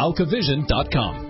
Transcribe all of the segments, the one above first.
alkavision.com.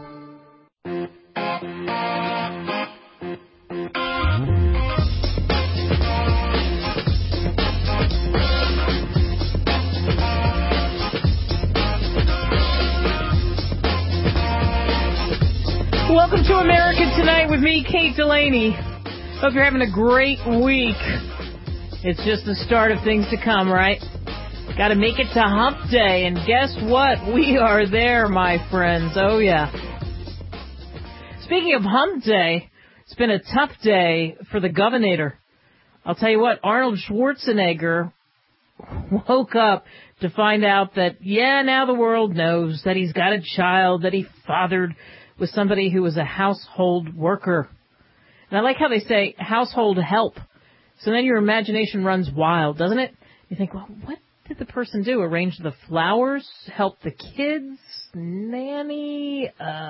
Welcome to America Tonight with me, Kate Delaney. Hope you're having a great week. It's just the start of things to come, right? Got to make it to Hump Day, and guess what? We are there, my friends. Oh, yeah. Speaking of Hump Day, it's been a tough day for the governor. I'll tell you what, Arnold Schwarzenegger woke up to find out that, now the world knows that he's got a child that he fathered with somebody who was a household worker. And I like how they say household help. So then your imagination runs wild, doesn't it? You think, well, what did the person do? Arrange the flowers? Help the kids? Nanny?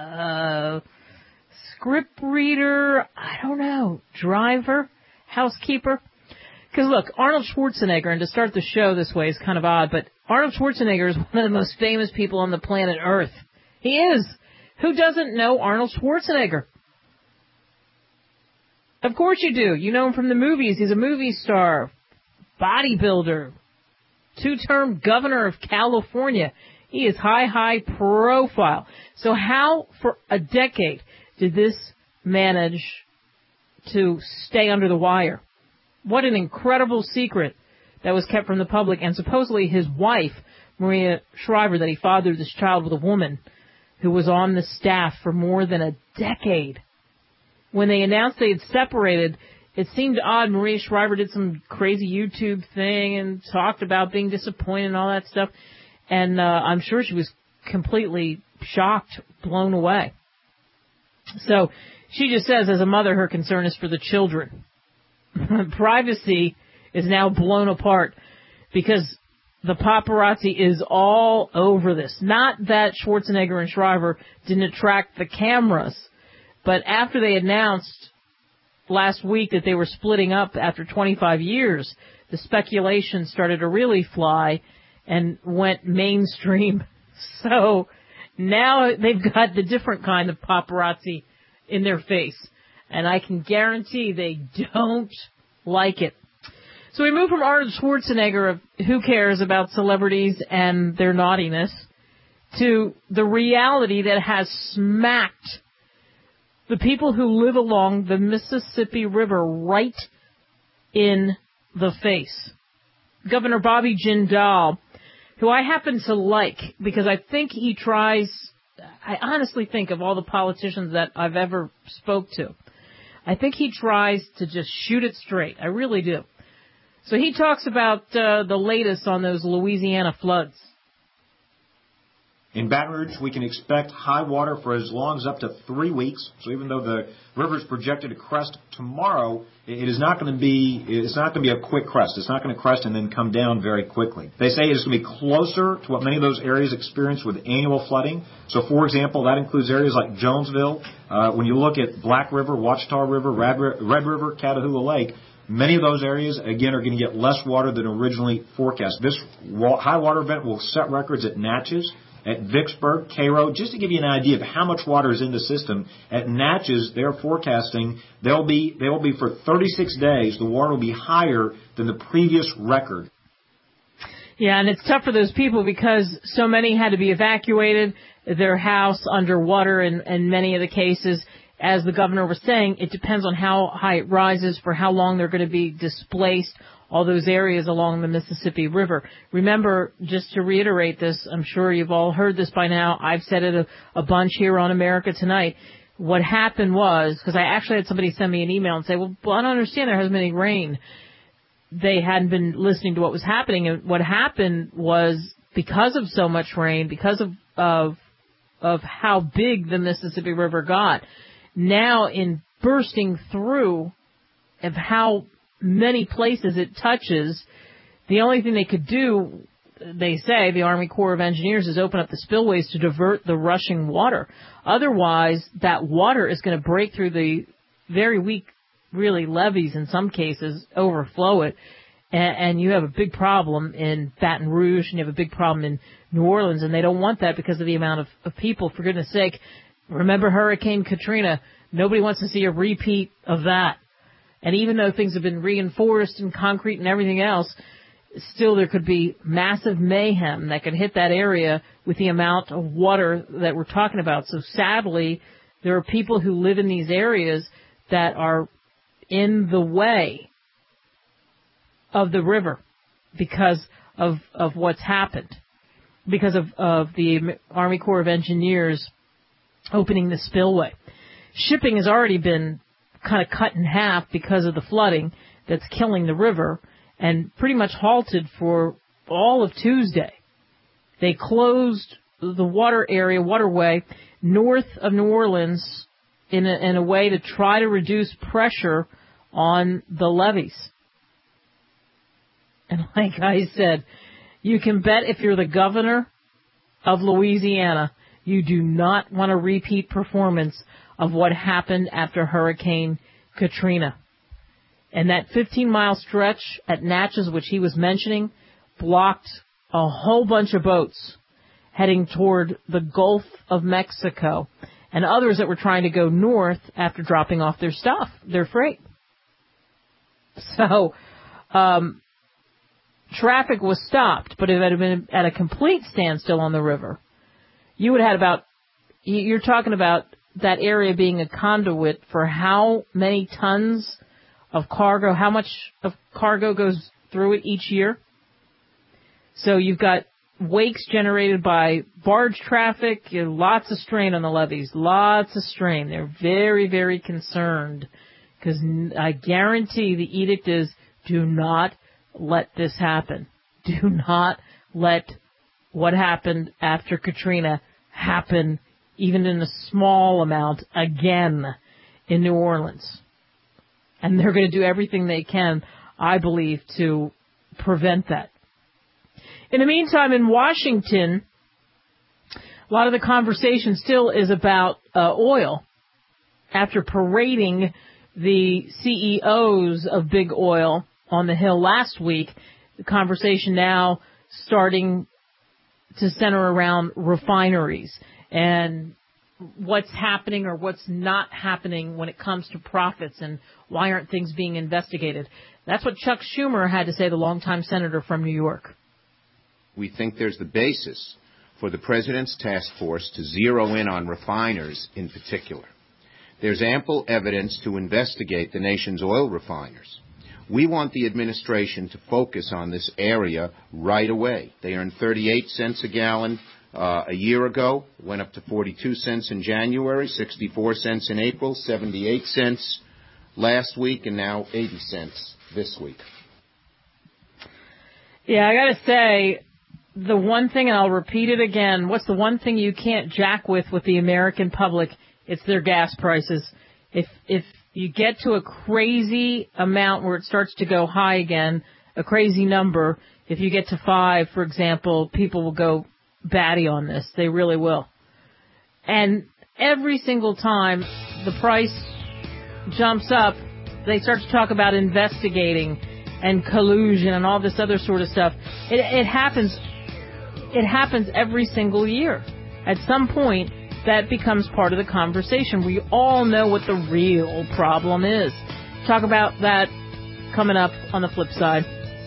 Script reader? I don't know. Driver? Housekeeper? Because look, Arnold Schwarzenegger, and to start the show this way is kind of odd, but Arnold Schwarzenegger is one of the most famous people on the planet Earth. He is. Who doesn't know Arnold Schwarzenegger? Of course you do. You know him from the movies. He's a movie star, bodybuilder, two-term governor of California. He is high profile. So how, for a decade, did this manage to stay under the wire? What an incredible secret that was kept from the public. And supposedly his wife, Maria Shriver, that he fathered this child with a woman who was on the staff for more than a decade. When they announced they had separated, it seemed odd. Maria Shriver did some crazy YouTube thing and talked about being disappointed and all that stuff. And I'm sure she was completely shocked, blown away. So she just says, as a mother, her concern is for the children. Privacy is now blown apart because the paparazzi is all over this. Not that Schwarzenegger and Shriver didn't attract the cameras, but after they announced last week that they were splitting up after 25 years, the speculation started to really fly and went mainstream. So now they've got the different kind of paparazzi in their face, and I can guarantee they don't like it. So we move from Arnold Schwarzenegger of who cares about celebrities and their naughtiness to the reality that has smacked the people who live along the Mississippi River right in the face. Governor Bobby Jindal, who I happen to like because I think he tries, I honestly think of all the politicians that I've ever spoke to, I think he tries to just shoot it straight. I really do. So he talks about the latest on those Louisiana floods. In Baton Rouge, we can expect high water for as long as up to 3 weeks. So even though the river is projected to crest tomorrow, it's not going to be a quick crest. It's not going to crest and then come down very quickly. They say it's going to be closer to what many of those areas experience with annual flooding. So, for example, that includes areas like Jonesville. When you look at Black River, Ouachita River, Red River, Catahoula Lake, many of those areas, again, are going to get less water than originally forecast. This high water event will set records at Natchez, at Vicksburg, Cairo. Just to give you an idea of how much water is in the system, at Natchez, they're forecasting they'll be for 36 days, the water will be higher than the previous record. Yeah, and it's tough for those people because so many had to be evacuated, their house underwater in many of the cases. As the governor was saying, it depends on how high it rises, for how long they're going to be displaced, all those areas along the Mississippi River. Remember, just to reiterate this, I'm sure you've all heard this by now. I've said it a bunch here on America Tonight. What happened was, because I actually had somebody send me an email and say, well, I don't understand, there hasn't been any rain. They hadn't been listening to what was happening. And what happened was, because of so much rain, because of how big the Mississippi River got, now in bursting through of how many places it touches, the only thing they could do, they say, the Army Corps of Engineers, is open up the spillways to divert the rushing water. Otherwise, that water is going to break through the very weak, really, levees in some cases, overflow it, and you have a big problem in Baton Rouge, and you have a big problem in New Orleans, and they don't want that because of the amount of people. For goodness sake, remember Hurricane Katrina? Nobody wants to see a repeat of that. And even though things have been reinforced and concrete and everything else, still there could be massive mayhem that could hit that area with the amount of water that we're talking about. So sadly, there are people who live in these areas that are in the way of the river because of what's happened, because of the Army Corps of Engineers opening the spillway. Shipping has already been kind of cut in half because of the flooding that's killing the river, and pretty much halted for all of Tuesday. They closed the waterway north of New Orleans in a way to try to reduce pressure on the levees. And like I said, you can bet if you're the governor of Louisiana, you do not want a repeat performance of what happened after Hurricane Katrina. And that 15-mile stretch at Natchez, which he was mentioning, blocked a whole bunch of boats heading toward the Gulf of Mexico and others that were trying to go north after dropping off their stuff, their freight. So traffic was stopped, but if it had been at a complete standstill on the river, you would have had you're talking about that area being a conduit for how many tons of cargo, how much of cargo goes through it each year. So you've got wakes generated by barge traffic, lots of strain on the levees, lots of strain. They're very, very concerned because I guarantee the edict is do not let this happen. Do not let what happened after Katrina happen even in a small amount again in New Orleans. And they're going to do everything they can, I believe, to prevent that. In the meantime, in Washington, a lot of the conversation still is about oil. After parading the CEOs of big oil on the Hill last week, the conversation now starting to center around refineries and what's happening or what's not happening when it comes to profits and why aren't things being investigated. That's what Chuck Schumer had to say, the longtime senator from New York. We think there's the basis for the president's task force to zero in on refiners in particular. There's ample evidence to investigate the nation's oil refiners. We want the administration to focus on this area right away. They earned 38 cents a gallon a year ago, went up to 42 cents in January, 64 cents in April, 78 cents last week, and now 80 cents this week. Yeah, I got to say, the one thing, and I'll repeat it again, what's the one thing you can't jack with the American public? It's their gas prices. If you get to a crazy amount where it starts to go high again, a crazy number, if you get to 5, for example, people will go batty on this. They really will. And every single time the price jumps up, they start to talk about investigating and collusion and all this other sort of stuff. It happens every single year. At some point, that becomes part of the conversation. We all know what the real problem is. Talk about that coming up on the flip side.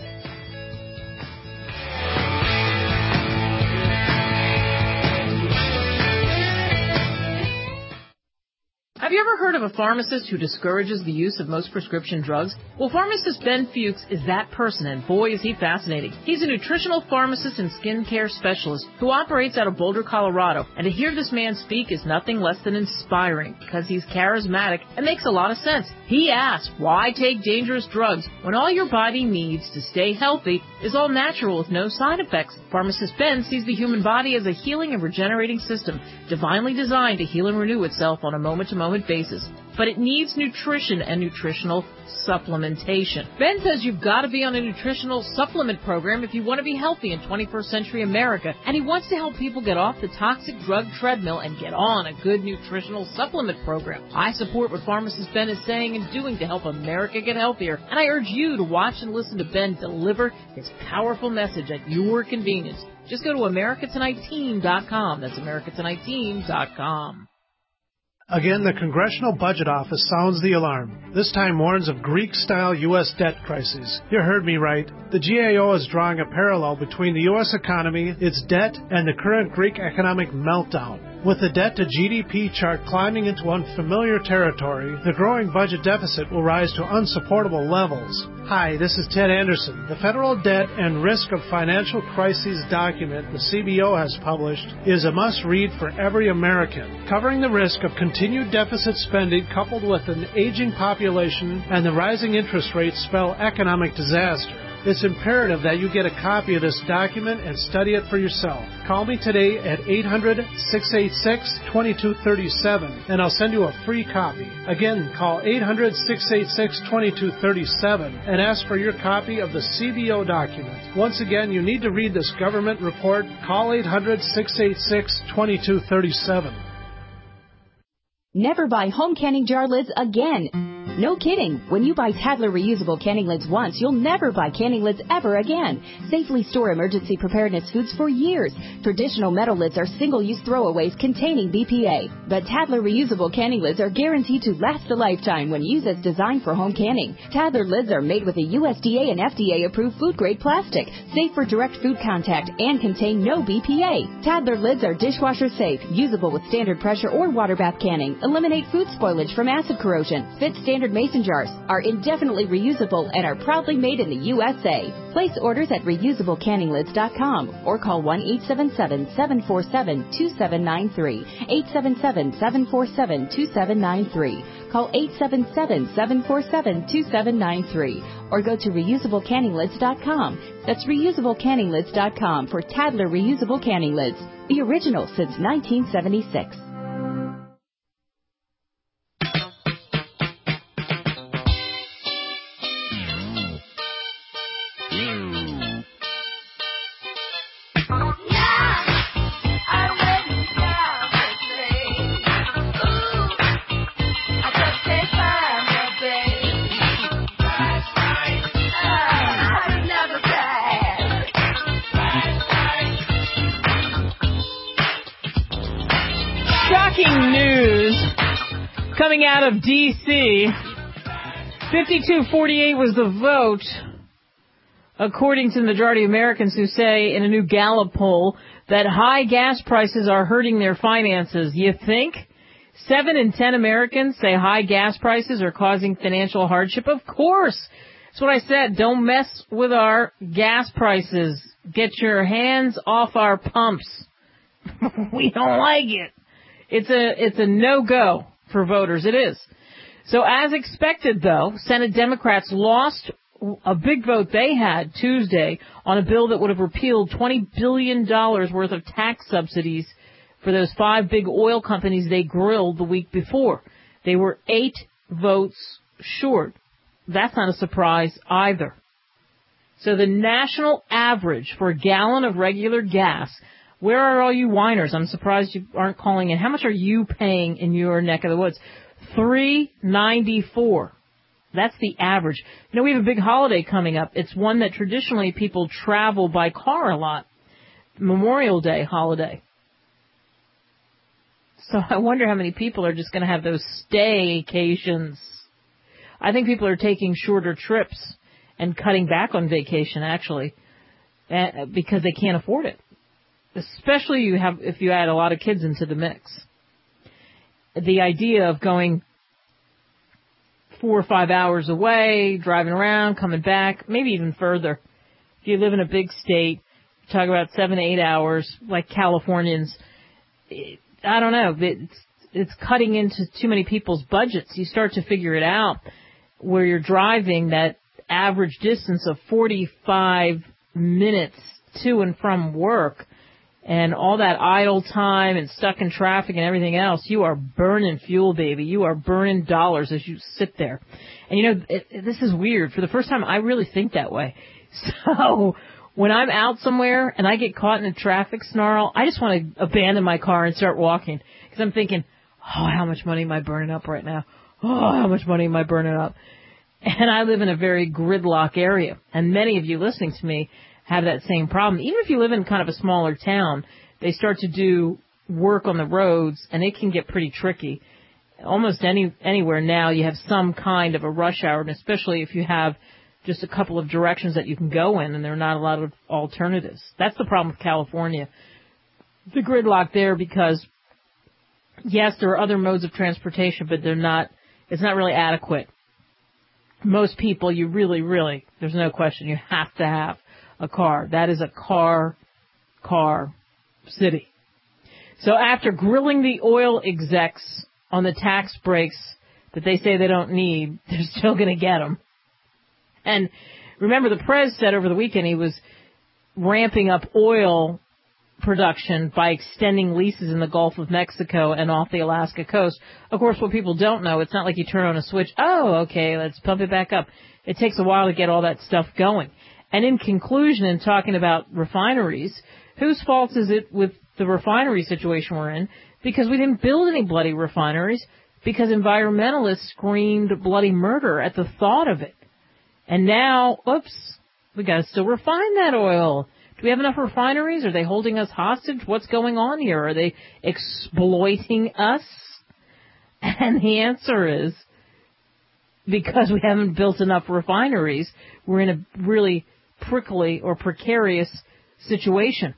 Have you ever heard of a pharmacist who discourages the use of most prescription drugs? Well, pharmacist Ben Fuchs is that person, and boy, is he fascinating. He's a nutritional pharmacist and skincare specialist who operates out of Boulder, Colorado. And to hear this man speak is nothing less than inspiring because he's charismatic and makes a lot of sense. He asks, why take dangerous drugs when all your body needs to stay healthy is all natural with no side effects? Pharmacist Ben sees the human body as a healing and regenerating system, divinely designed to heal and renew itself on a moment-to-moment moment basis. But it needs nutrition and nutritional supplementation. Ben says you've got to be on a nutritional supplement program if you want to be healthy in 21st century America, and he wants to help people get off the toxic drug treadmill and get on a good nutritional supplement program. I support what pharmacist Ben is saying and doing to help America get healthier, and I urge you to watch and listen to Ben deliver his powerful message at your convenience. Just go to AmericaTonightTeam.com. That's AmericaTonightTeam.com. Again, the Congressional Budget Office sounds the alarm. This time warns of Greek-style U.S. debt crises. You heard me right. The GAO is drawing a parallel between the U.S. economy, its debt, and the current Greek economic meltdown. With the debt-to-GDP chart climbing into unfamiliar territory, the growing budget deficit will rise to unsupportable levels. Hi, this is Ted Anderson. The Federal Debt and Risk of Financial Crises document the CBO has published is a must-read for every American, covering the risk of continued deficit spending coupled with an aging population and the rising interest rates spell economic disaster. It's imperative that you get a copy of this document and study it for yourself. Call me today at 800-686-2237 and I'll send you a free copy. Again, call 800-686-2237 and ask for your copy of the CBO document. Once again, you need to read this government report. Call 800-686-2237. Never buy home canning jar lids again. No kidding. When you buy Tadler reusable canning lids once, you'll never buy canning lids ever again. Safely store emergency preparedness foods for years. Traditional metal lids are single-use throwaways containing BPA. But Tadler reusable canning lids are guaranteed to last a lifetime when used as designed for home canning. Tadler lids are made with a USDA and FDA-approved food-grade plastic, safe for direct food contact, and contain no BPA. Tadler lids are dishwasher safe, usable with standard pressure or water bath canning, eliminate food spoilage from acid corrosion, fit standard mason jars, are indefinitely reusable, and are proudly made in the USA. Place orders at reusablecanninglids.com or call 1-877-747-2793. 877-747-2793. Call 877-747-2793 or go to reusablecanninglids.com. That's reusablecanninglids.com for Tadler reusable canning lids, the original since 1976. Coming out of D.C., 52-48 was the vote, according to the majority of Americans who say in a new Gallup poll that high gas prices are hurting their finances. You think? 7 in 10 Americans say high gas prices are causing financial hardship. Of course. That's what I said. Don't mess with our gas prices. Get your hands off our pumps. We don't like it. It's a no-go for voters. It is. So as expected, though, Senate Democrats lost a big vote they had Tuesday on a bill that would have repealed $20 billion worth of tax subsidies for those 5 big oil companies they grilled the week before. They were 8 votes short. That's not a surprise either. So the national average for a gallon of regular gas, where are all you whiners? I'm surprised you aren't calling in. How much are you paying in your neck of the woods? $3.94. That's the average. You know, we have a big holiday coming up. It's one that traditionally people travel by car a lot. Memorial Day holiday. So I wonder how many people are just going to have those staycations. I think people are taking shorter trips and cutting back on vacation, actually, because they can't afford it. Especially if you add a lot of kids into the mix. The idea of going 4 or 5 hours away, driving around, coming back, maybe even further. If you live in a big state, talk about 7 to 8 hours, like Californians. I don't know. It's cutting into too many people's budgets. You start to figure it out where you're driving that average distance of 45 minutes to and from work. and all that idle time and stuck in traffic and everything else, you are burning fuel, baby. You are burning dollars as you sit there. And, you know, this is weird. For the first time, I really think that way. So when I'm out somewhere and I get caught in a traffic snarl, I just want to abandon my car and start walking because I'm thinking, oh, how much money am I burning up right now? Oh, how much money am I burning up? And I live in a very gridlock area, and many of you listening to me have that same problem. Even if you live in kind of a smaller town, they start to do work on the roads, and it can get pretty tricky. Almost anywhere now you have some kind of a rush hour, and especially if you have just a couple of directions that you can go in, and there are not a lot of alternatives. That's the problem with California. The gridlock there because, yes, there are other modes of transportation, but it's not really adequate. Most people, you really, there's no question, you have to have a car. That is a car city. So after grilling the oil execs on the tax breaks that they say they don't need, they're still going to get them. And remember, the Prez said over the weekend he was ramping up oil production by extending leases in the Gulf of Mexico and off the Alaska coast. Of course, what people don't know, it's not like you turn on a switch, oh, okay, let's pump it back up. It takes a while to get all that stuff going. And in conclusion, in talking about refineries, whose fault is it with the refinery situation we're in? Because we didn't build any bloody refineries, because environmentalists screamed bloody murder at the thought of it. And now, oops, we got to still refine that oil. Do we have enough refineries? Are they holding us hostage? What's going on here? Are they exploiting us? And the answer is, because we haven't built enough refineries, we're in a really prickly or precarious situation.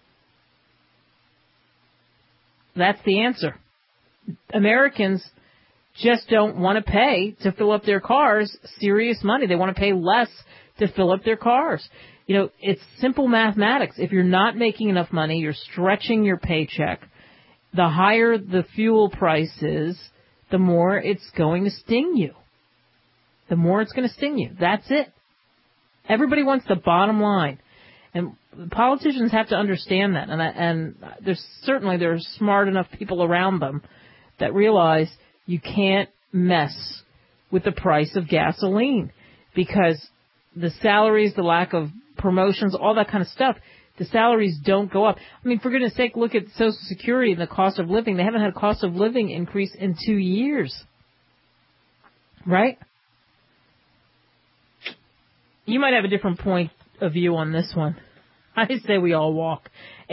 That's the answer. Americans just don't want to pay to fill up their cars serious money. They want to pay less to fill up their cars. You know, it's simple mathematics. If you're not making enough money, you're stretching your paycheck. The higher the fuel price is, the more it's going to sting you. The more it's going to sting you. That's it. Everybody wants the bottom line. And politicians have to understand that. And there are smart enough people around them that realize you can't mess with the price of gasoline, because the salaries, the lack of promotions, all that kind of stuff, the salaries don't go up. I mean, for goodness sake, look at Social Security and the cost of living. They haven't had a cost of living increase in 2 years. Right? You might have a different point of view on this one. I say we all walk.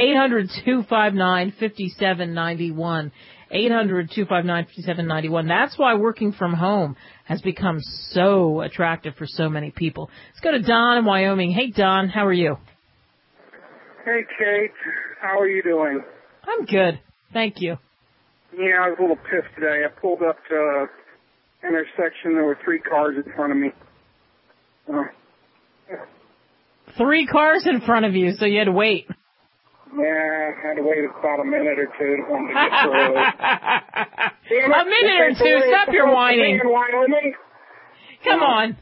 800-259-5791. 800-259-5791. That's why working from home has become so attractive for so many people. Let's go to Don in Wyoming. Hey, Don, how are you? Hey, Kate. How are you doing? I'm good. Thank you. Yeah, I was a little pissed today. I pulled up to an intersection. There were 3 cars in front of me. 3 cars in front of you, so you had to wait. Yeah, I had to wait about a minute or two to get through. A minute or two? Stop your whining. Come on.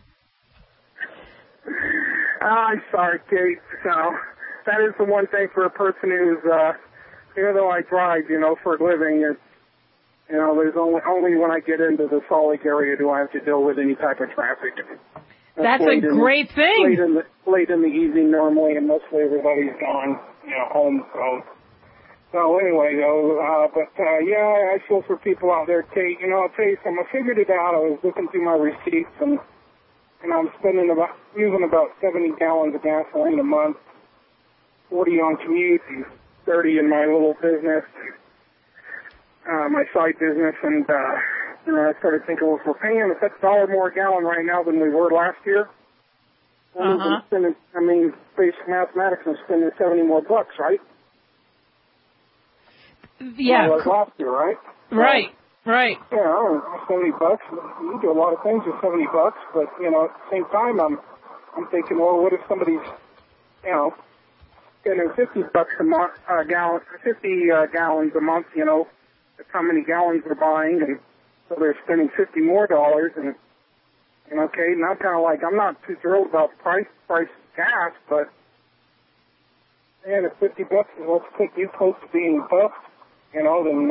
I'm sorry, Kate. So, that is the one thing for a person who's, even though I drive, for a living, it's, there's only when I get into the Salt Lake area do I have to deal with any type of traffic. That's a great thing. Late in the evening normally, and mostly everybody's gone, home. So anyway, I feel for people out there, Kate. I'll tell you something. I figured it out. I was looking through my receipts, and I'm using about 70 gallons of gasoline a month, 40 on commute, and 30 in my little business, my side business, and I started thinking, well, if we're paying $1 more a gallon right now than we were last year, basic mathematics, I'm spending $70 more, right? Yeah. Like last year, right? Right. Yeah, $70. You do a lot of things with $70, but at the same time, I'm thinking, well, what if somebody's, getting $50 a month, 50 gallons a month, that's how many gallons they're buying, and so they're spending $50 more, and okay, and I'm kind of like, I'm not too thrilled about price gas, but and if $50 is what's put you close to being bust, then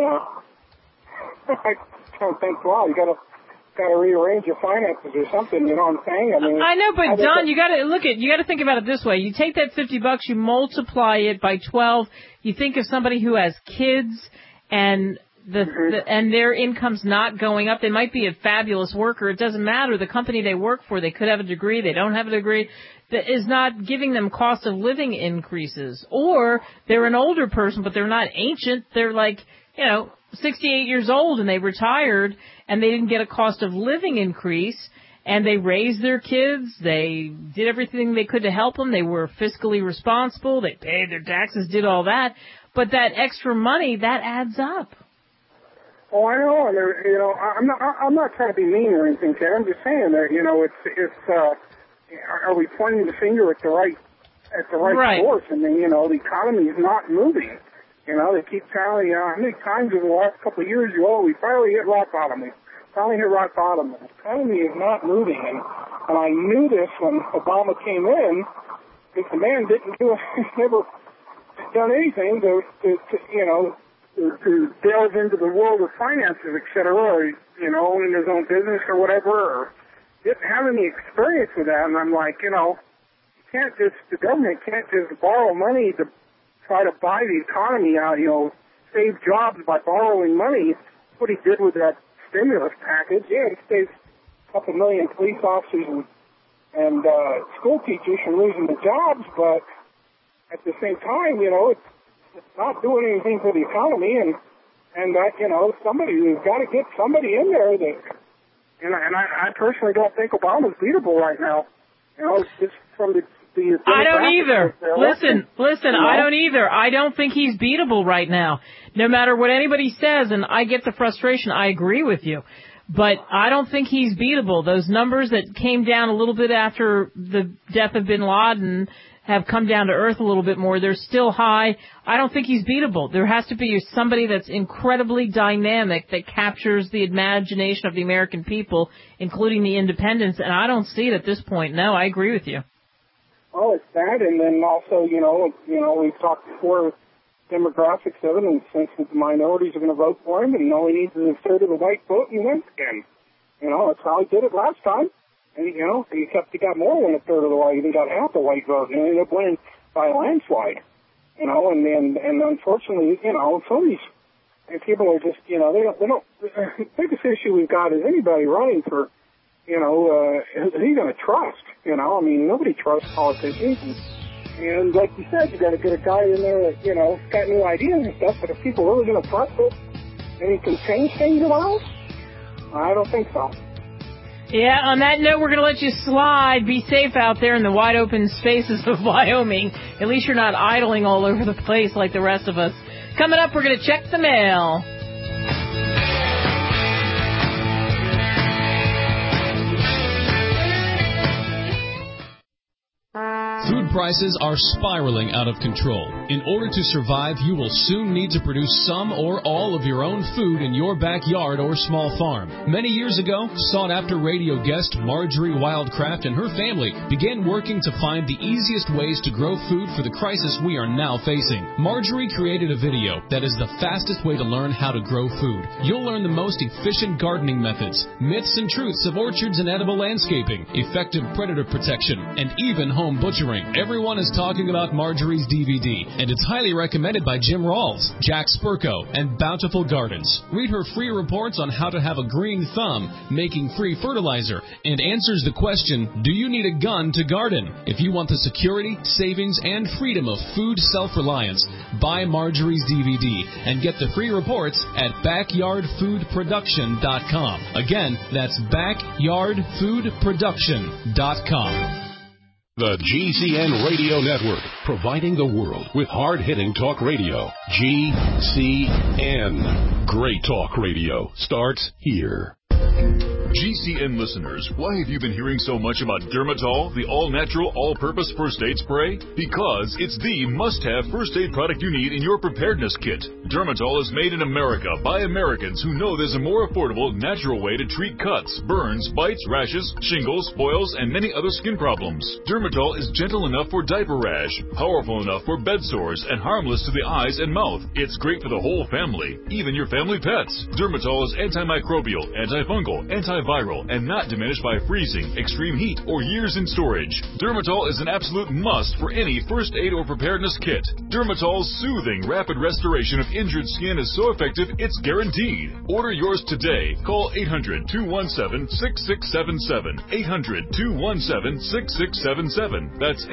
I don't think, wow, you gotta rearrange your finances or something, you know what I'm saying? I know, but Don, you gotta think about it this way. You take that $50, you multiply it by 12, you think of somebody who has kids and and their income's not going up. They might be a fabulous worker. It doesn't matter. The company they work for, they could have a degree, they don't have a degree, that is not giving them cost of living increases. Or they're an older person, but they're not ancient. They're 68 years old and they retired and they didn't get a cost of living increase, and they raised their kids. They did everything they could to help them. They were fiscally responsible. They paid their taxes, did all that. But that extra money, that adds up. Oh, I know, and I'm not trying to be mean or anything, Ted. I'm just saying that are we pointing the finger at the right source? I mean, the economy is not moving. They keep telling you how many times in the last couple of years we finally hit rock bottom. We finally hit rock bottom. The economy is not moving, and I knew this when Obama came in, because the man never done anything to delve into the world of finances, et cetera, or, owning his own business or whatever, or didn't have any experience with that. And I'm like, the government can't just borrow money to try to buy the economy out, save jobs by borrowing money. That's what he did with that stimulus package. Yeah, he saved a couple million police officers and school teachers from losing their jobs, but at the same time, it's not doing anything for the economy, and that, we've got to get somebody in there that, and I personally don't think Obama's beatable right now. Just from the I don't either. Listen, I don't either. I don't think he's beatable right now. No matter what anybody says, and I get the frustration, I agree with you. But I don't think he's beatable. Those numbers that came down a little bit after the death of bin Laden have come down to earth a little bit more. They're still high. I don't think he's beatable. There has to be somebody that's incredibly dynamic that captures the imagination of the American people, including the independents, and I don't see it at this point. No, I agree with you. Well, it's that, and then also, we've talked before demographics of it, and since the minorities are going to vote for him, and all he needs is a third of the white vote, and he wins again. That's how he did it last time. And, he got more than a third of the white, he got half the white vote, and he ended up winning by a landslide. And unfortunately, some of these people are just, they don't, the biggest issue we've got is anybody running for, who are you going to trust? Nobody trusts politicians. And like you said, you got to get a guy in there that, got new ideas and stuff, but if people are really going to trust it and he can change things around, I don't think so. Yeah, on that note, we're going to let you slide. Be safe out there in the wide open spaces of Wyoming. At least you're not idling all over the place like the rest of us. Coming up, we're going to check the mail. Food prices are spiraling out of control. In order to survive, you will soon need to produce some or all of your own food in your backyard or small farm. Many years ago, sought-after radio guest Marjorie Wildcraft and her family began working to find the easiest ways to grow food for the crisis we are now facing. Marjorie created a video that is the fastest way to learn how to grow food. You'll learn the most efficient gardening methods, myths and truths of orchards and edible landscaping, effective predator protection, and even home butchering. Everyone is talking about Marjorie's DVD, and it's highly recommended by Jim Rawls, Jack Spurko, and Bountiful Gardens. Read her free reports on how to have a green thumb, making free fertilizer, and answers the question, do you need a gun to garden? If you want the security, savings, and freedom of food self-reliance, buy Marjorie's DVD and get the free reports at backyardfoodproduction.com. Again, that's backyardfoodproduction.com. The GCN Radio Network, providing the world with hard-hitting talk radio. GCN. Great talk radio starts here. GCN listeners, why have you been hearing so much about Dermatol, the all-natural, all-purpose first aid spray? Because it's the must-have first aid product you need in your preparedness kit. Dermatol is made in America by Americans who know there's a more affordable, natural way to treat cuts, burns, bites, rashes, shingles, boils, and many other skin problems. Dermatol is gentle enough for diaper rash, powerful enough for bed sores, and harmless to the eyes and mouth. It's great for the whole family, even your family pets. Dermatol is antimicrobial, antifungal, antiviral, and not diminished by freezing, extreme heat, or years in storage. Dermatol is an absolute must for any first aid or preparedness kit. Dermatol's soothing, rapid restoration of injured skin is so effective, it's guaranteed. Order yours today. Call 800-217-6677. 800-217-6677. That's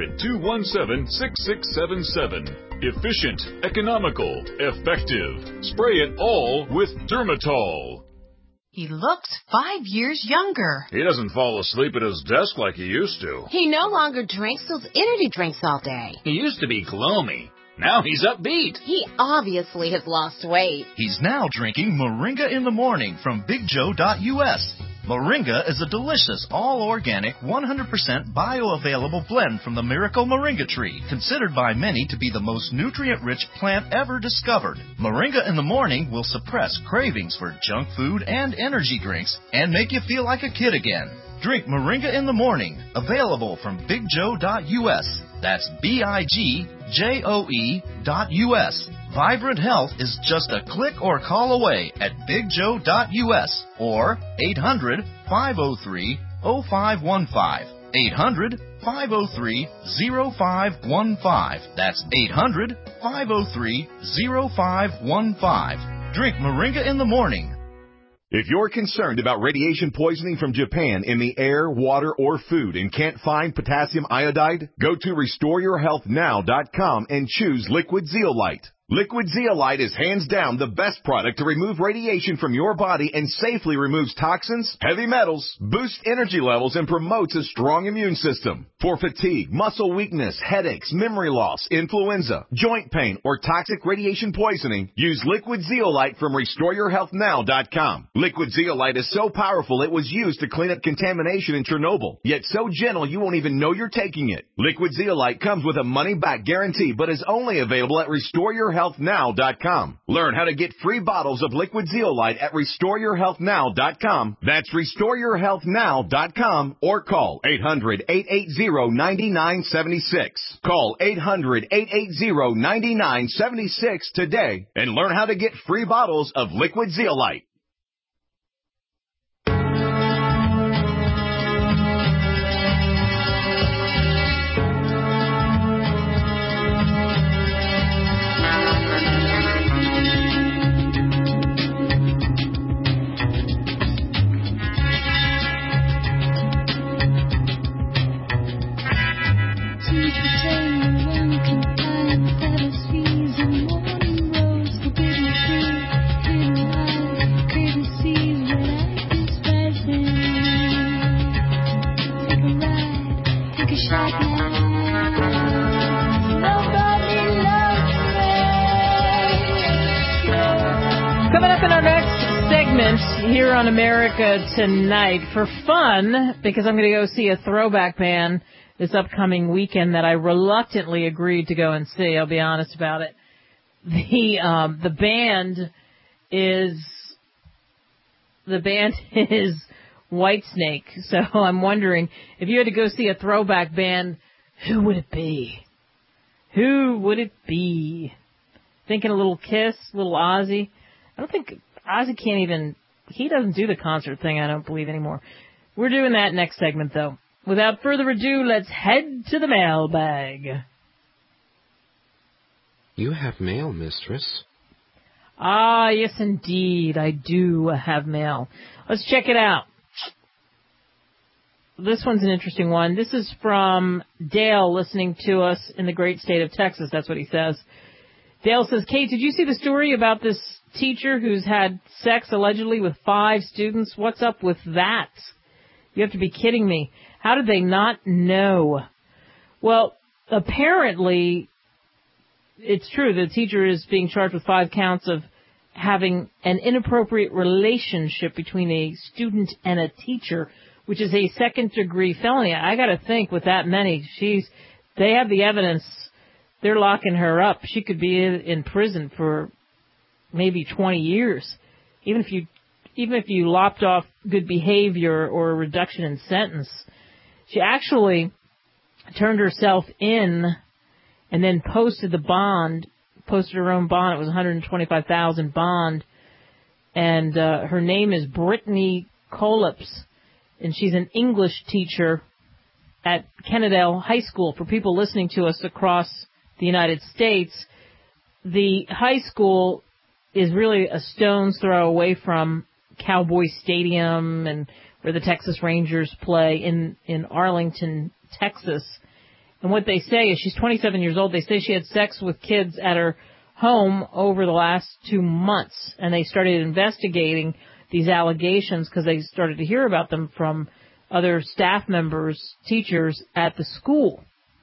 800-217-6677. Efficient, economical, effective. Spray it all with Dermatol. He looks 5 years younger. He doesn't fall asleep at his desk like he used to. He no longer drinks those energy drinks all day. He used to be gloomy. Now he's upbeat. He obviously has lost weight. He's now drinking Moringa in the morning from BigJoe.us. Moringa is a delicious, all-organic, 100% bioavailable blend from the miracle moringa tree, considered by many to be the most nutrient-rich plant ever discovered. Moringa in the morning will suppress cravings for junk food and energy drinks and make you feel like a kid again. Drink Moringa in the morning, available from BigJoe.us. That's BIGJOE.us. Vibrant Health is just a click or call away at BigJoe.us or 800-503-0515. 800-503-0515. That's 800-503-0515. Drink Moringa in the morning. If you're concerned about radiation poisoning from Japan in the air, water, or food and can't find potassium iodide, go to RestoreYourHealthNow.com and choose Liquid Zeolite. Liquid Zeolite is hands down the best product to remove radiation from your body and safely removes toxins, heavy metals, boosts energy levels, and promotes a strong immune system. For fatigue, muscle weakness, headaches, memory loss, influenza, joint pain, or toxic radiation poisoning, use Liquid Zeolite from RestoreYourHealthNow.com. Liquid Zeolite is so powerful it was used to clean up contamination in Chernobyl, yet so gentle you won't even know you're taking it. Liquid Zeolite comes with a money-back guarantee, but is only available at RestoreYourHealthNow.com. Learn how to get free bottles of Liquid Zeolite at RestoreYourHealthNow.com. That's RestoreYourHealthNow.com or call 800-880-9976. Call 800-880-9976 today and learn how to get free bottles of Liquid Zeolite. Coming up in our next segment here on America Tonight, for fun, because I'm going to go see a throwback band this upcoming weekend that I reluctantly agreed to go and see. I'll be honest about it. The band is Whitesnake. So I'm wondering, if you had to go see a throwback band, who would it be? Who would it be? Thinking a little Kiss, a little Ozzy. I don't think Ozzy he doesn't do the concert thing, I don't believe anymore. We're doing that next segment, though. Without further ado, let's head to the mailbag. You have mail, mistress. Ah, yes, indeed, I do have mail. Let's check it out. This one's an interesting one. This is from Dale, listening to us in the great state of Texas. That's what he says. Dale says, Kate, did you see the story about this teacher who's had sex allegedly with 5 students? What's up with that? You have to be kidding me. How did they not know? Well, apparently, it's true. The teacher is being charged with 5 counts of having an inappropriate relationship between a student and a teacher, which is a second-degree felony. I got to think with that many, they have the evidence. They're locking her up. She could be in prison for maybe 20 years, even if you lopped off good behavior or a reduction in sentence. She actually turned herself in and then posted her own bond. It was $125,000 bond, and her name is Brittany Collips, and she's an English teacher at Kennedale High School. For people listening to us across the United States, the high school is really a stone's throw away from Cowboy Stadium and where the Texas Rangers play in Arlington, Texas. And what they say is she's 27 years old. They say she had sex with kids at her home over the last 2 months, and they started investigating these allegations because they started to hear about them from other staff members, teachers at the school.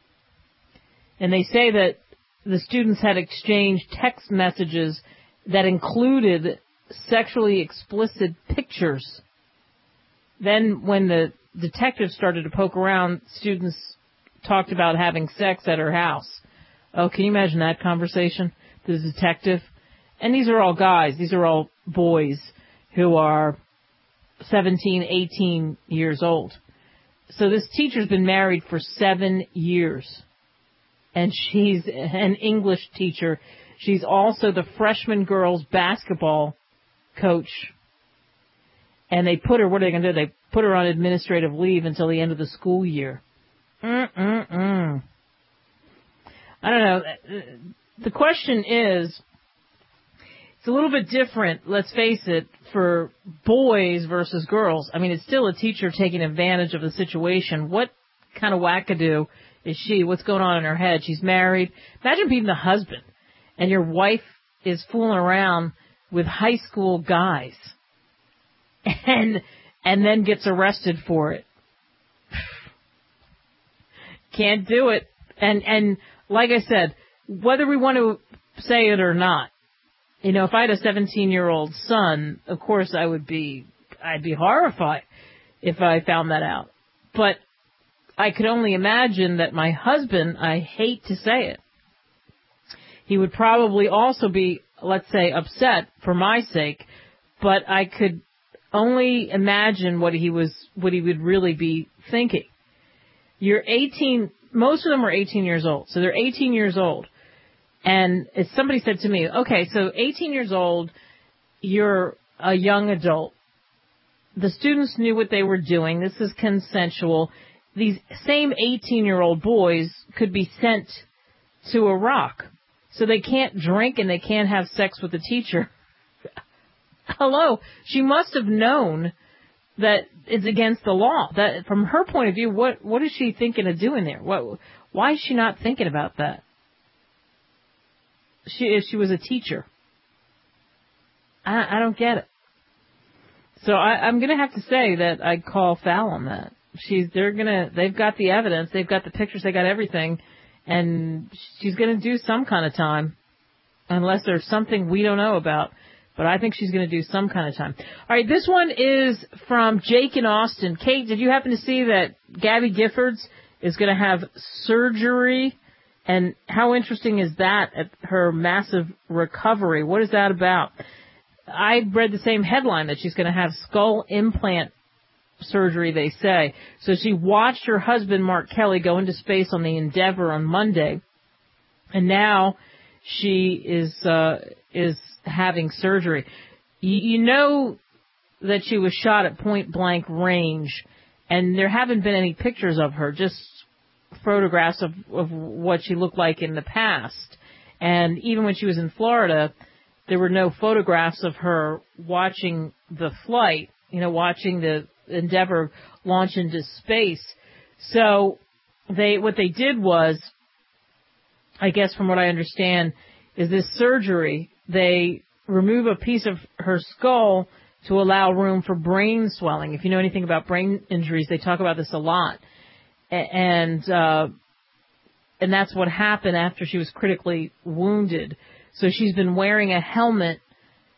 And they say that the students had exchanged text messages that included sexually explicit pictures. Then when the detectives started to poke around, students talked about having sex at her house. Oh, can you imagine that conversation? The detective. And these are all guys. These are all boys who are 17, 18 years old. So this teacher's been married for 7 years. And she's an English teacher. She's also the freshman girls basketball coach. And they put her, what are they going to do? They put her on administrative leave until the end of the school year. I don't know. The question is, it's a little bit different, let's face it, for boys versus girls. I mean, it's still a teacher taking advantage of the situation. What kind of wackadoo is she? What's going on in her head? She's married. Imagine being the husband and your wife is fooling around with high school guys and then gets arrested for it. Can't do it. And like I said, whether we want to say it or not, you know, if I had a 17-year-old son, of course I'd be horrified if I found that out. But I could only imagine that my husband, I hate to say it, he would probably also be, let's say, upset for my sake, but I could only imagine what he would really be thinking. You're 18, most of them are 18 years old. So they're 18 years old. And as somebody said to me, okay, so 18 years old, you're a young adult. The students knew what they were doing. This is consensual. These same 18-year-old boys could be sent to Iraq. So they can't drink and they can't have sex with the teacher. Hello. She must have known that it's against the law. That from her point of view, what is she thinking of doing there? Why is she not thinking about that? She was a teacher. I don't get it. So I'm gonna have to say that I call foul on that. They've got the evidence, they've got the pictures, they got everything, and she's gonna do some kind of time, unless there's something we don't know about. But I think she's going to do some kind of time. All right, this one is from Jake in Austin. Kate, did you happen to see that Gabby Giffords is going to have surgery? And how interesting is that at her massive recovery? What is that about? I read the same headline that she's going to have skull implant surgery, they say. So she watched her husband, Mark Kelly, go into space on the Endeavour on Monday. And now she is having surgery. You know that she was shot at point blank range, and there haven't been any pictures of her, just photographs of what she looked like in the past. And even when she was in Florida, there were no photographs of her watching the flight, watching the Endeavour launch into space. So what they did was, I guess from what I understand, is this surgery. They remove a piece of her skull to allow room for brain swelling. If you know anything about brain injuries, they talk about this a lot. And that's what happened after she was critically wounded. So she's been wearing a helmet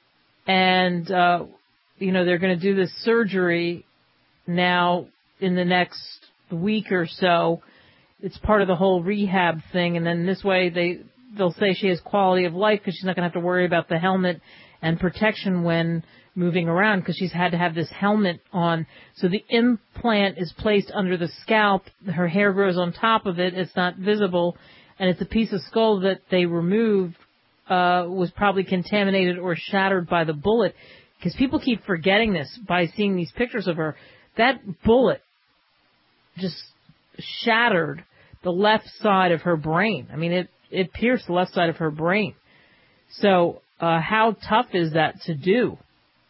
and, they're going to do this surgery now in the next week or so. It's part of the whole rehab thing, and then this way they'll say she has quality of life because she's not going to have to worry about the helmet and protection when moving around, because she's had to have this helmet on. So the implant is placed under the scalp. Her hair grows on top of it. It's not visible, and it's a piece of skull that they removed was probably contaminated or shattered by the bullet, because people keep forgetting this by seeing these pictures of her. That bullet just shattered the left side of her brain. I mean, it pierced the left side of her brain. So how tough is that to do?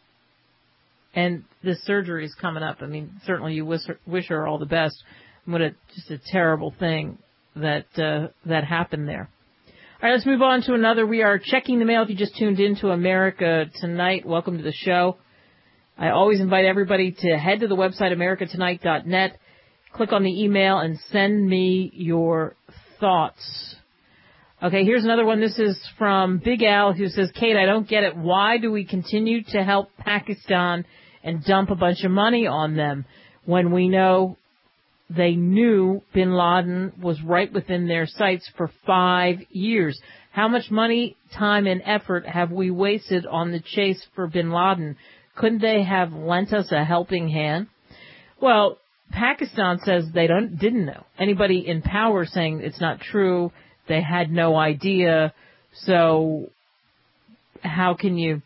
And this surgery is coming up. I mean, certainly you wish her all the best. What just a terrible thing that happened there. All right, let's move on to another. We are checking the mail. If you just tuned in to America Tonight, welcome to the show. I always invite everybody to head to the website, americatonight.net, click on the email, and send me your thoughts. Okay, here's another one. This is from Big Al, who says, Kate, I don't get it. Why do we continue to help Pakistan and dump a bunch of money on them when we know they knew bin Laden was right within their sights for 5 years? How much money, time, and effort have we wasted on the chase for bin Laden? Couldn't they have lent us a helping hand? Well, Pakistan says they didn't know. Anybody in power saying it's not true, they had no idea. So how can you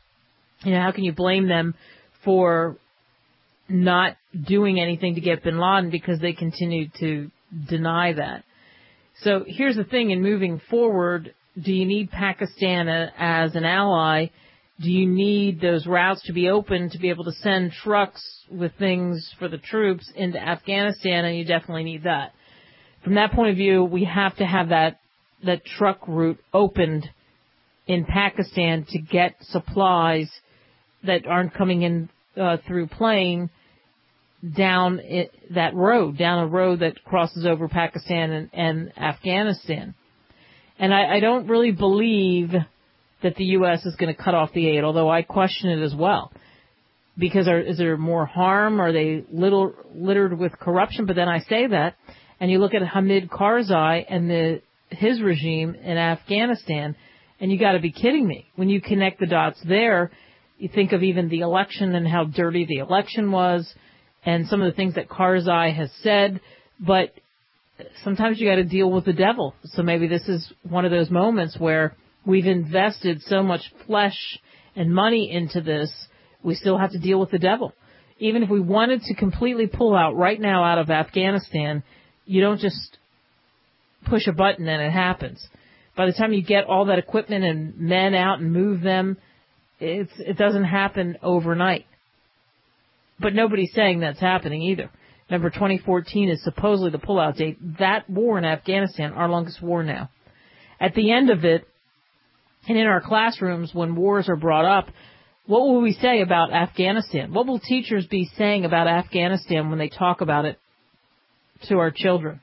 blame them for not doing anything to get bin Laden, because they continued to deny that? So here's the thing, in moving forward, do you need Pakistan as an ally? Do you need those routes to be open to be able to send trucks with things for the troops into Afghanistan? And you definitely need that. From that point of view, we have to have that truck route opened in Pakistan to get supplies that aren't coming in through plane down a road that crosses over Pakistan and Afghanistan. And I don't really believe that the U.S. is going to cut off the aid, although I question it as well. Because is there more harm? Are they littered with corruption? But then I say that, and you look at Hamid Karzai and his regime in Afghanistan, and you got to be kidding me. When you connect the dots there, you think of even the election and how dirty the election was, and some of the things that Karzai has said. But sometimes you got to deal with the devil. So maybe this is one of those moments where we've invested so much flesh and money into this, we still have to deal with the devil. Even if we wanted to completely pull out right now out of Afghanistan, you don't just push a button and it happens. By the time you get all that equipment and men out and move them, it doesn't happen overnight. But nobody's saying that's happening either. Remember, 2014 is supposedly the pullout date. That war in Afghanistan, our longest war now. At the end of it, and in our classrooms, when wars are brought up, what will we say about Afghanistan? What will teachers be saying about Afghanistan when they talk about it to our children?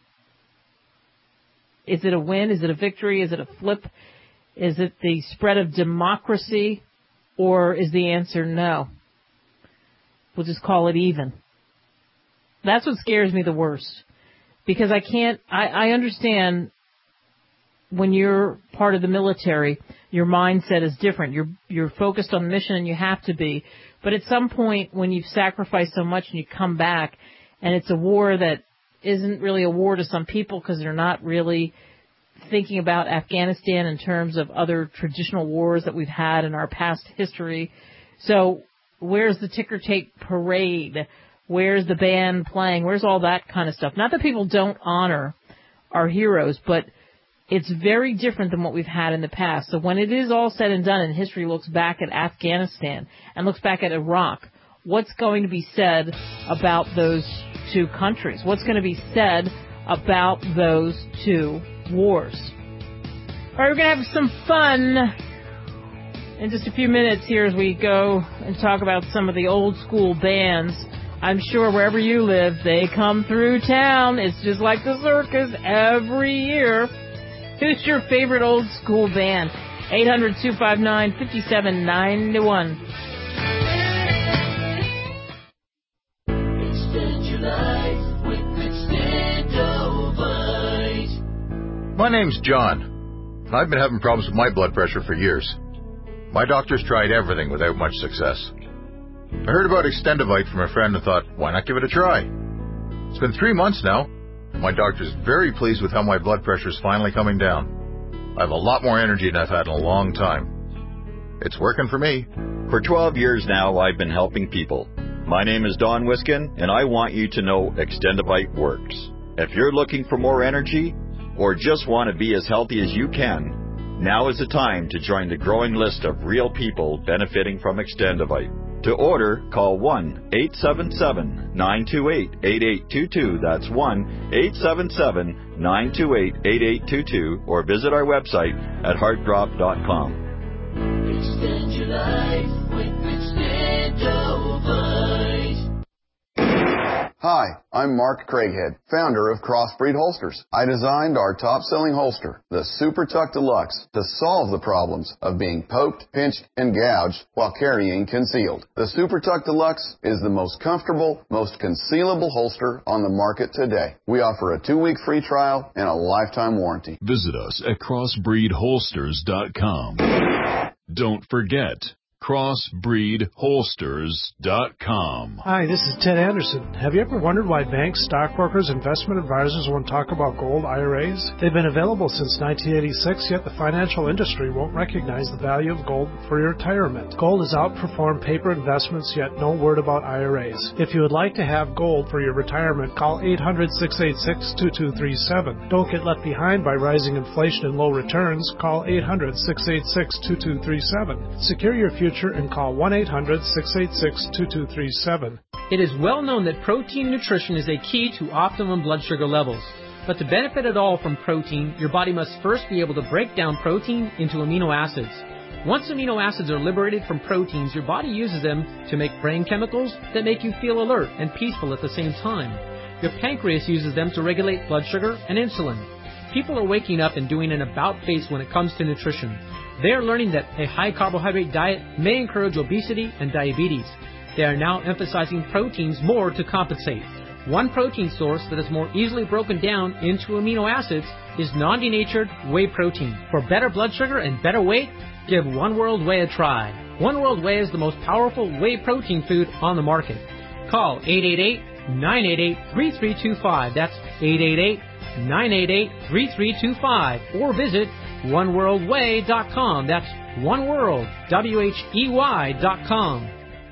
Is it a win? Is it a victory? Is it a flip? Is it the spread of democracy? Or is the answer no? We'll just call it even. That's what scares me the worst. Because I understand when you're part of the military, your mindset is different. You're focused on the mission, and you have to be. But at some point, when you've sacrificed so much and you come back, and it's a war that isn't really a war to some people because they're not really thinking about Afghanistan in terms of other traditional wars that we've had in our past history. So where's the ticker tape parade? Where's the band playing? Where's all that kind of stuff? Not that people don't honor our heroes, but it's very different than what we've had in the past. So when it is all said and done and history looks back at Afghanistan and looks back at Iraq, what's going to be said about those two countries? What's going to be said about those two wars? All right, we're going to have some fun in just a few minutes here as we go and talk about some of the old school bands. I'm sure wherever you live, they come through town. It's just like the circus every year. Who's your favorite old school band? 800-259-5791. My name's John. I've been having problems with my blood pressure for years. My doctor's tried everything without much success. I heard about Extendivite from a friend and thought, why not give it a try? It's been 3 months now. My doctor's very pleased with how my blood pressure's finally coming down. I have a lot more energy than I've had in a long time. It's working for me. For 12 years now, I've been helping people. My name is Don Wiskin, and I want you to know Extendivite works. If you're looking for more energy, or just want to be as healthy as you can, now is the time to join the growing list of real people benefiting from Extendivite. To order, call 1-877-928-8822. That's 1-877-928-8822, or visit our website at heartdrop.com. Extend your life with Extendivite. Hi, I'm Mark Craighead, founder of Crossbreed Holsters. I designed our top-selling holster, the Super Tuck Deluxe, to solve the problems of being poked, pinched, and gouged while carrying concealed. The Super Tuck Deluxe is the most comfortable, most concealable holster on the market today. We offer a 2-week free trial and a lifetime warranty. Visit us at crossbreedholsters.com. Don't forget, crossbreedholsters.com. Hi, this is Ted Anderson. Have you ever wondered why banks, stockbrokers, investment advisors won't talk about gold IRAs? They've been available since 1986, yet the financial industry won't recognize the value of gold for your retirement. Gold has outperformed paper investments, yet no word about IRAs. If you would like to have gold for your retirement, call 800-686-2237. Don't get left behind by rising inflation and low returns. Call 800-686-2237. Secure your future and call 1-800-686-2237. It is well known that protein nutrition is a key to optimum blood sugar levels. But to benefit at all from protein, your body must first be able to break down protein into amino acids. Once amino acids are liberated from proteins, your body uses them to make brain chemicals that make you feel alert and peaceful at the same time. Your pancreas uses them to regulate blood sugar and insulin. People are waking up and doing an about face when it comes to nutrition. They are learning that a high-carbohydrate diet may encourage obesity and diabetes. They are now emphasizing proteins more to compensate. One protein source that is more easily broken down into amino acids is non-denatured whey protein. For better blood sugar and better weight, give One World Whey a try. One World Whey is the most powerful whey protein food on the market. Call 888-988-3325. That's 888-988-3325. Or visit OneWorldWhey.com. That's OneWorld, WHEY.com.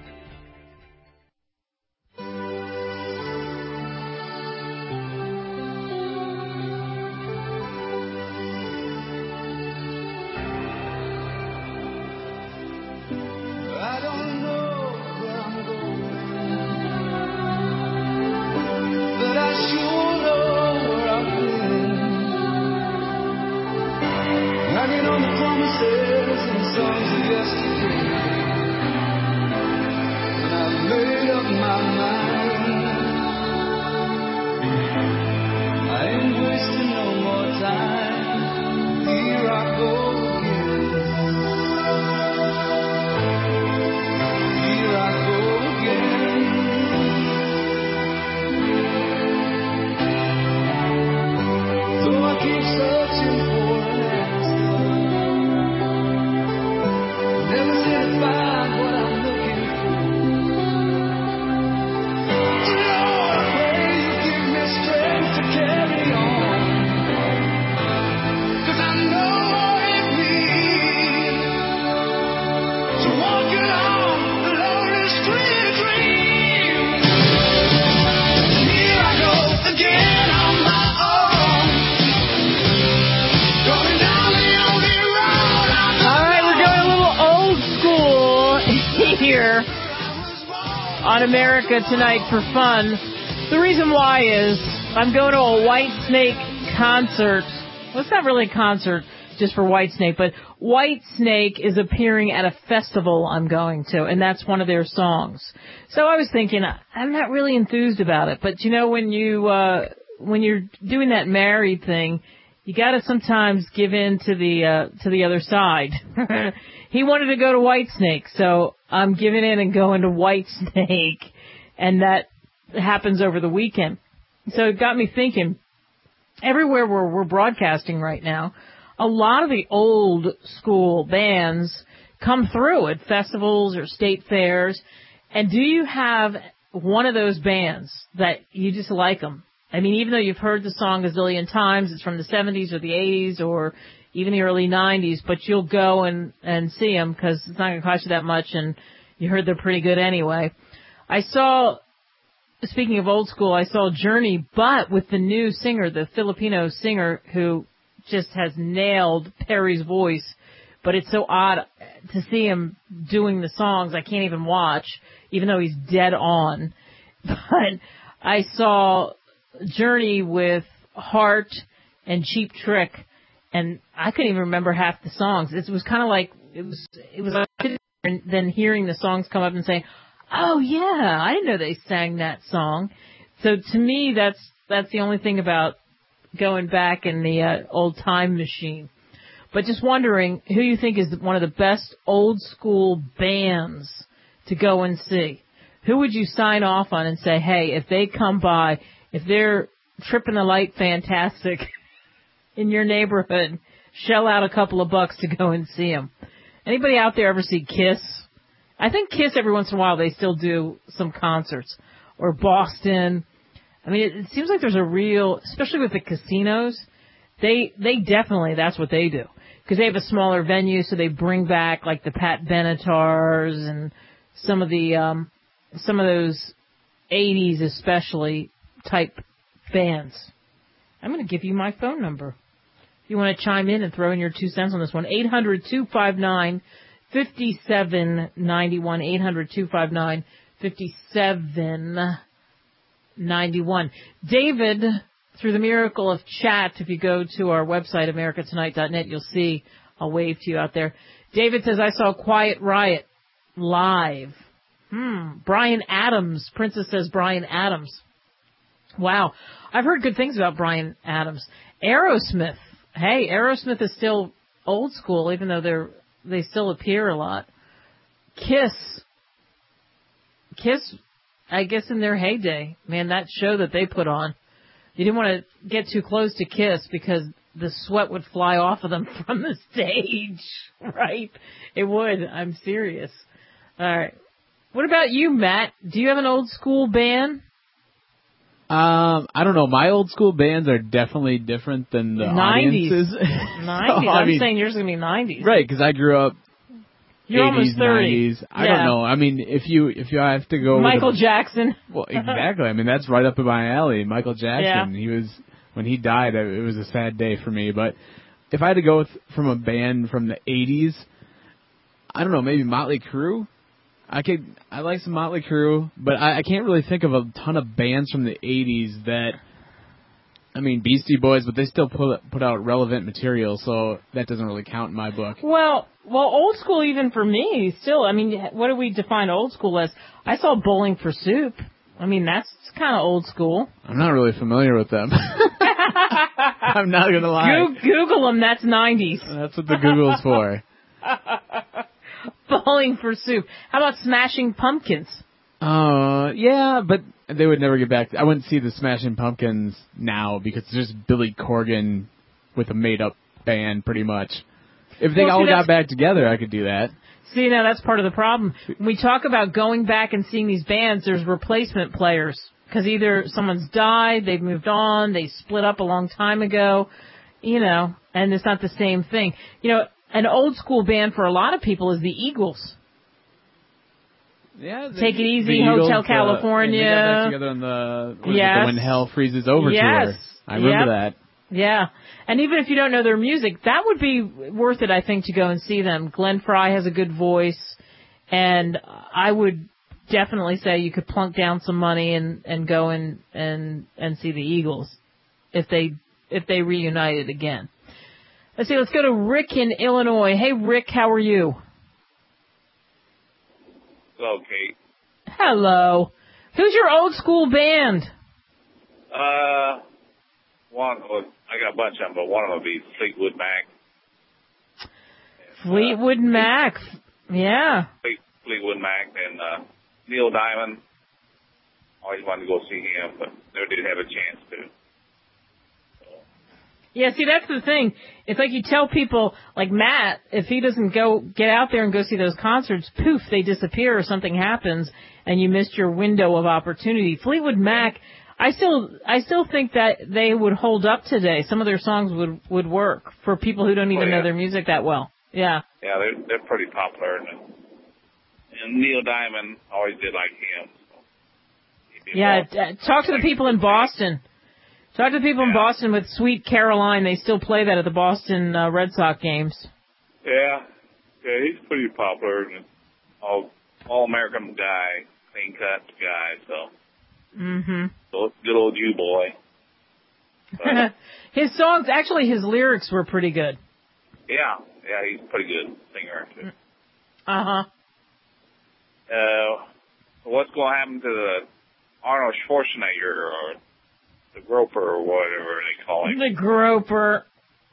On America Tonight for fun. The reason why is I'm going to a Whitesnake concert. Well, it's not really a concert just for Whitesnake, but Whitesnake is appearing at a festival I'm going to, and that's one of their songs. So I was thinking, I'm not really enthused about it, but you know, when you're doing that married thing, you got to sometimes give in to the other side. He wanted to go to Whitesnake, so I'm giving in and going to Whitesnake, and that happens over the weekend. So it got me thinking, everywhere where we're broadcasting right now, a lot of the old school bands come through at festivals or state fairs. And do you have one of those bands that you just like them? I mean, even though you've heard the song a zillion times, it's from the 70s or the 80s or even the early 90s, but you'll go and see them because it's not going to cost you that much, and you heard they're pretty good anyway. I saw, speaking of old school, I saw Journey, but with the new singer, the Filipino singer who just has nailed Perry's voice, but it's so odd to see him doing the songs. I can't even watch, even though he's dead on. But I saw Journey with Heart and Cheap Trick, and I couldn't even remember half the songs. It was kind of like, it was like then hearing the songs come up and saying, oh yeah, I didn't know they sang that song. So to me, that's the only thing about going back in the old time machine. But just wondering who you think is one of the best old school bands to go and see. Who would you sign off on and say, hey, if they come by, if they're tripping the light fantastic in your neighborhood, shell out a couple of bucks to go and see them. Anybody out there ever see Kiss? I think Kiss every once in a while they still do some concerts. Or Boston. I mean, it seems like there's a real, especially with the casinos, they definitely, that's what they do. Because they have a smaller venue, so they bring back like the Pat Benetars and some of those 80s especially type bands. I'm going to give you my phone number. If you want to chime in and throw in your 2 cents on this one, 800-259-5791, 800-259-5791. David, through the miracle of chat, if you go to our website, americatonight.net, you'll see, I'll wave to you out there. David says, I saw Quiet Riot live. Bryan Adams. Princess says Bryan Adams. Wow. I've heard good things about Bryan Adams. Aerosmith. Hey, Aerosmith is still old school, even though they still appear a lot. Kiss, I guess in their heyday, man, that show that they put on, you didn't want to get too close to Kiss because the sweat would fly off of them from the stage, right? It would. I'm serious. All right. What about you, Matt? Do you have an old school band? I don't know. My old school bands are definitely different than the 90s. Audiences. 90s. I'm saying yours is going to be 90s. Right, because I grew up You're 80s, almost 30. 90s. I don't know. I mean, if you have to go Michael Jackson. Well, exactly. I mean, that's right up in my alley. Michael Jackson. Yeah. When he died, it was a sad day for me. But if I had to go from a band from the 80s, I don't know, maybe Motley Crue. I like some Motley Crue, but I can't really think of a ton of bands from the 80s that, I mean, Beastie Boys, but they still put out relevant material, so that doesn't really count in my book. Well, old school even for me, still, I mean, what do we define old school as? I saw Bowling for Soup. I mean, that's kind of old school. I'm not really familiar with them. I'm not going to lie. Google them, that's 90s. That's what the Google's for. Bowling for Soup. How about Smashing Pumpkins? Yeah, but they would never get back. I wouldn't see the Smashing Pumpkins now because it's just Billy Corgan with a made-up band, pretty much. If they all got back together, I could do that. See, now that's part of the problem. When we talk about going back and seeing these bands, there's replacement players. Because either someone's died, they've moved on, they split up a long time ago, and it's not the same thing. An old school band for a lot of people is the Eagles. Yeah, Take It Easy, Hotel California. They got back together on the When Hell Freezes Over tour. I remember that. Yeah. And even if you don't know their music, that would be worth it, I think, to go and see them. Glenn Frey has a good voice, and I would definitely say you could plunk down some money and go and see the Eagles if they reunited again. Let's go to Rick in Illinois. Hey, Rick, how are you? Hello, Kate. Hello. Who's your old school band? I got a bunch of them, but one of them will be Fleetwood Mac. Fleetwood Mac. Yeah. Fleetwood Mac and Neil Diamond. Always wanted to go see him, but never did have a chance to. Yeah, see, that's the thing. It's like you tell people, like Matt, if he doesn't get out there and go see those concerts, poof, they disappear or something happens and you missed your window of opportunity. Fleetwood Mac, I still think that they would hold up today. Some of their songs would work for people who don't even know their music that well. Yeah. Yeah, they're pretty popular. And Neil Diamond, always did like him. Yeah, talk to the people in Boston. Talk to the people in Boston with Sweet Caroline. They still play that at the Boston Red Sox games. Yeah, he's pretty popular. And all-American guy, clean-cut guy, so. Mm-hmm. Good old Jew boy. His songs, actually, his lyrics were pretty good. Yeah, he's a pretty good singer, too. Uh-huh. What's going to happen to the Arnold Schwarzenegger or the Groper or whatever they call him? The Groper.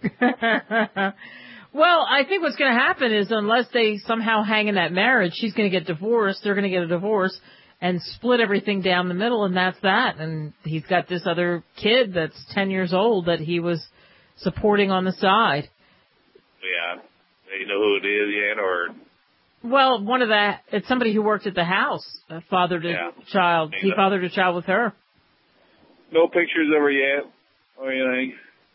Well, I think what's going to happen is unless they somehow hang in that marriage, she's going to get divorced, they're going to get a divorce and split everything down the middle, and that's that. And he's got this other kid that's 10 years old that he was supporting on the side. Yeah. Do you know who it is yet, or? Well, it's somebody who worked at the house, fathered a child. He fathered a child with her. No pictures of her yet, or anything?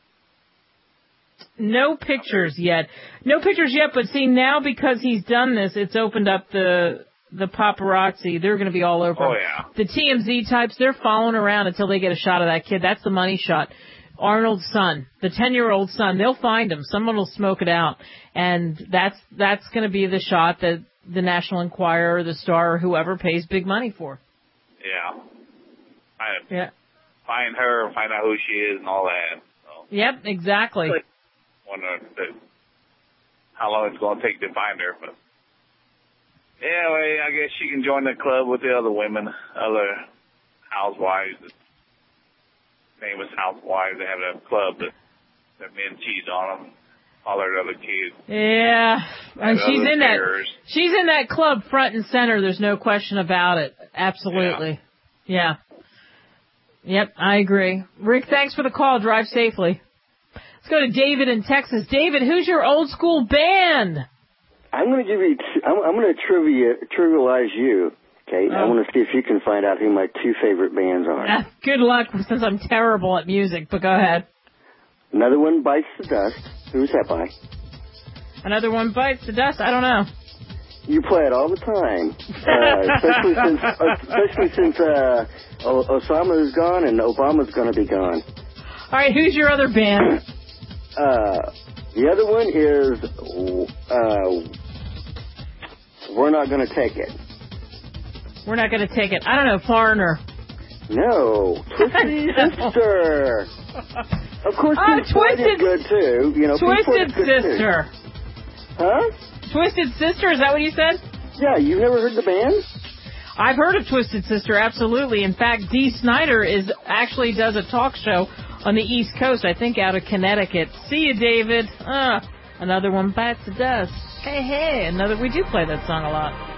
No pictures yet. No pictures yet, but see, now because he's done this, it's opened up the paparazzi. They're going to be all over him. Oh, yeah. The TMZ types, they're following around until they get a shot of that kid. That's the money shot. Arnold's son, the 10-year-old son, they'll find him. Someone will smoke it out. And that's going to be the shot that the National Enquirer, the Star, or whoever pays big money for. Yeah. Find her, find out who she is and all that. So. Yep, exactly. Wonder how long it's going to take to find her. But yeah, well, I guess she can join the club with the other women, other housewives, famous housewives. They have a club that men cheat on them, all their other kids. Yeah, and she's in that club front and center. There's no question about it. Absolutely. Yeah. Yep, I agree. Rick, thanks for the call. Drive safely. Let's go to David in Texas. David, who's your old school band? I'm going to give you. I'm going to trivialize you. Okay, I want to see if you can find out who my two favorite bands are. Good luck, since I'm terrible at music. But go ahead. Another One Bites the Dust. Who's that by? Another One Bites the Dust. I don't know. You play it all the time, especially since Osama is gone and Obama's going to be gone. All right, who's your other band? The other one is We're Not Going to Take It. We're Not Going to Take It. I don't know, Foreigner. No, Twisted Sister. Of course, Pink Floyd is good too. You know, Twisted Sister. Huh? Twisted Sister, is that what you said? Yeah, you've never heard the band? I've heard of Twisted Sister, absolutely. In fact, Dee Snider actually does a talk show on the East Coast, I think out of Connecticut. See you, David. Another One Bites the Dust. Hey, we do play that song a lot.